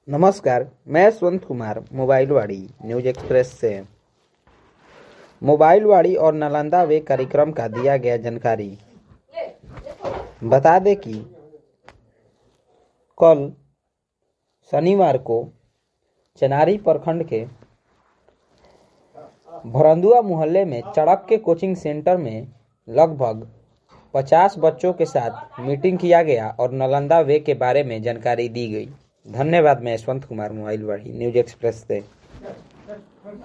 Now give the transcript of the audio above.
नमस्कार, मैं Yashwant Kumar Mobile Vaani news express से। मोबाइलवाड़ी और नालंदा वे कार्यक्रम का दिया गया जानकारी। बता दें कि कल शनिवार को चनारी प्रखंड के भरंदुआ मोहल्ले में चड़क के कोचिंग सेंटर में लगभग 50 बच्चों के साथ मीटिंग किया गया और नालंदा वे के बारे में जानकारी दी गई। धन्यवाद। मैं Yashwant Kumar Mobile Vaani news express से।